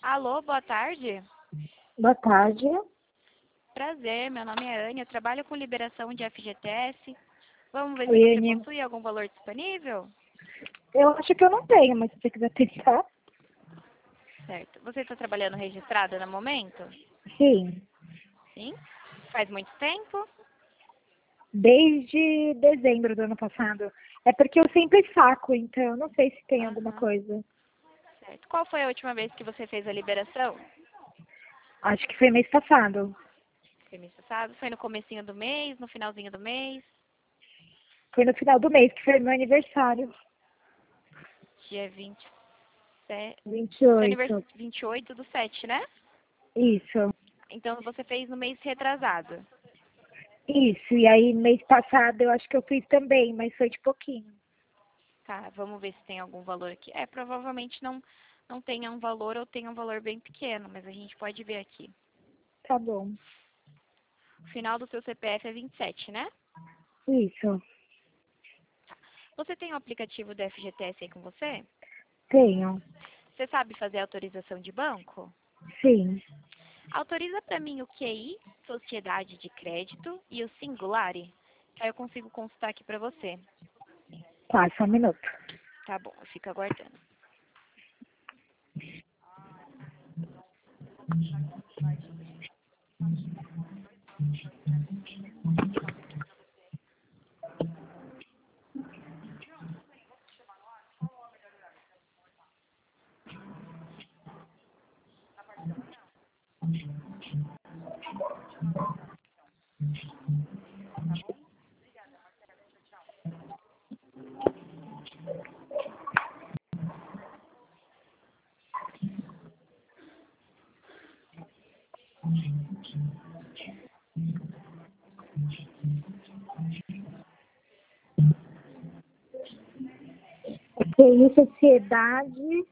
Alô, boa tarde. Boa tarde. Prazer, meu nome é Anne, eu trabalho com liberação de FGTS. Vamos ver se Oi, você Anne. possui algum valor disponível? Eu acho que eu não tenho, mas se você quiser tentar. Certo. Você está trabalhando registrada no momento? Sim. Sim. Faz muito tempo? Desde dezembro do ano passado. É porque eu sempre saco, então eu não sei se tem alguma Aham. coisa. Certo. Qual foi a última vez que você fez a liberação? Acho que foi mês passado. Foi mês passado? Foi no comecinho do mês, no finalzinho do mês? Foi no final do mês, que foi meu aniversário. Dia 27. Seu aniversário 28. 28 do 7, né? Isso. Então você fez no mês retrasado. Isso. E aí, mês passado, eu acho que eu fiz também, mas foi de pouquinho. Tá, vamos ver se tem algum valor aqui. Provavelmente não tenha um valor ou tenha um valor bem pequeno, mas a gente pode ver aqui. Tá bom. O final do seu CPF é 27, né? Isso. Você tem o aplicativo do FGTS aí com você? Tenho. Você sabe fazer autorização de banco? Sim. Autoriza para mim o QI, Sociedade de Crédito, e o Singulari, que aí eu consigo consultar aqui para você. Tá, só um minuto. Tá bom, eu fico aguardando. QI Sociedade.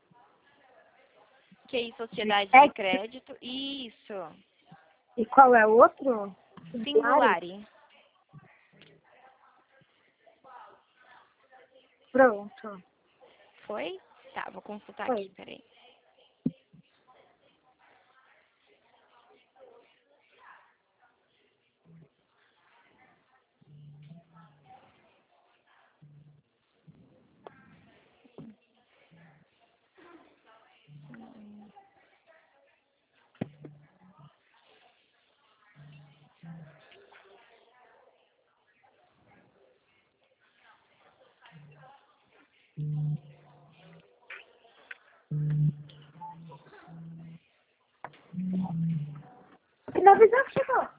QI, Sociedade É, de Crédito, isso. e qual é o outro? Singulari? Singulari. Pronto. Foi? Tá, vou consultar aqui, Foi. peraí. Finalizar que chegou.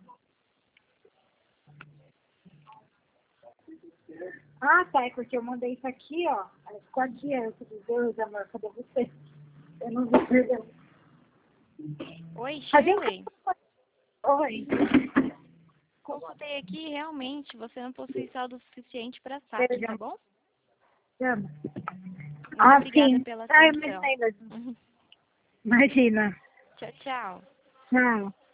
Ah, tá. É porque eu mandei isso aqui, ó. Às 4 dias. Deus, amor, cadê você? Eu não vi, perdão. Oi, Cadê o Shirley. Oi. Consultei aqui, realmente, você não possui saldo suficiente para saque, tá Perdão. bom? Chama. Muito Ah, obrigada sim. pela Ah, eu atenção. imaginei mesmo. Imagina. Tchau, tchau. Tchau.